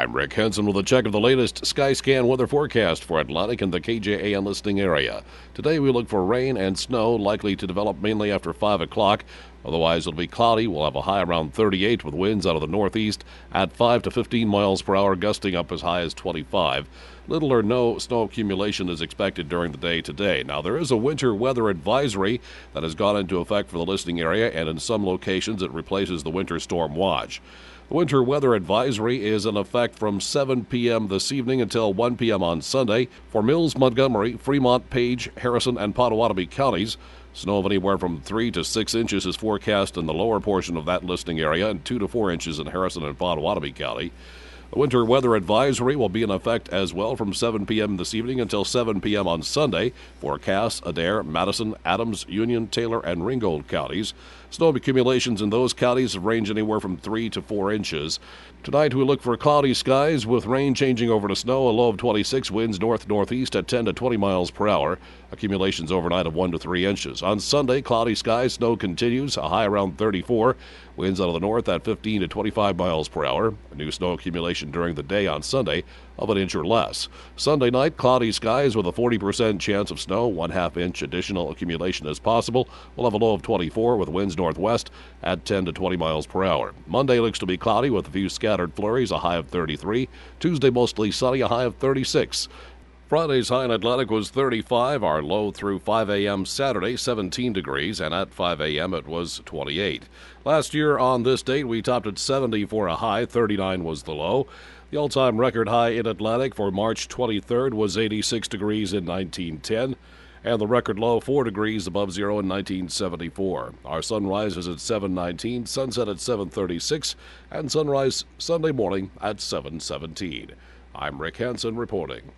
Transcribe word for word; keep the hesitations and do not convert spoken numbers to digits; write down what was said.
I'm Rick Henson with a check of the latest Skyscan weather forecast for Atlantic and the K J A N listening area. Today we look for rain and snow likely to develop mainly after five o'clock. Otherwise, it'll be cloudy. We'll have a high around thirty-eight with winds out of the northeast at five to fifteen miles per hour, gusting up as high as twenty-five. Little or no snow accumulation is expected during the day today. Now, there is a winter weather advisory that has gone into effect for the listening area, and in some locations it replaces the winter storm watch. The winter weather advisory is in effect from seven p.m. this evening until one p.m. on Sunday for Mills, Montgomery, Fremont, Page, Harrison, and Potawatomi counties. Snow of anywhere from three to six inches is forecast in the lower portion of that listening area and two to four inches in Harrison and Potawatomi County. The winter weather advisory will be in effect as well from seven p.m. this evening until seven p.m. on Sunday for Cass, Adair, Madison, Adams, Union, Taylor, and Ringgold counties. Snow accumulations in those counties range anywhere from three to four inches. Tonight we look for cloudy skies with rain changing over to snow, a low of twenty-six, winds north-northeast at ten to twenty miles per hour. Accumulations overnight of one to three inches. On Sunday, cloudy skies, snow continues, a high around thirty-four. Winds out of the north at fifteen to twenty-five miles per hour. A new snow accumulation during the day on Sunday of an inch or less. Sunday night, cloudy skies with a forty percent chance of snow. One half inch additional accumulation is possible. We'll have a low of twenty-four with winds northwest at ten to twenty miles per hour. Monday looks to be cloudy with a few scattered flurries, a high of thirty-three. Tuesday mostly sunny, a high of thirty-six. Friday's high in Atlantic was thirty-five. Our low through five a.m. Saturday, seventeen degrees, and at five a.m. it was twenty-eight. Last year on this date, we topped at seventy for a high, thirty-nine was the low. The all-time record high in Atlantic for March twenty-third was eighty-six degrees in nineteen ten, and the record low four degrees above zero in nineteen seventy-four. Our sunrise is at seven nineteen, sunset at seven thirty-six, and sunrise Sunday morning at seven seventeen. I'm Rick Henson reporting.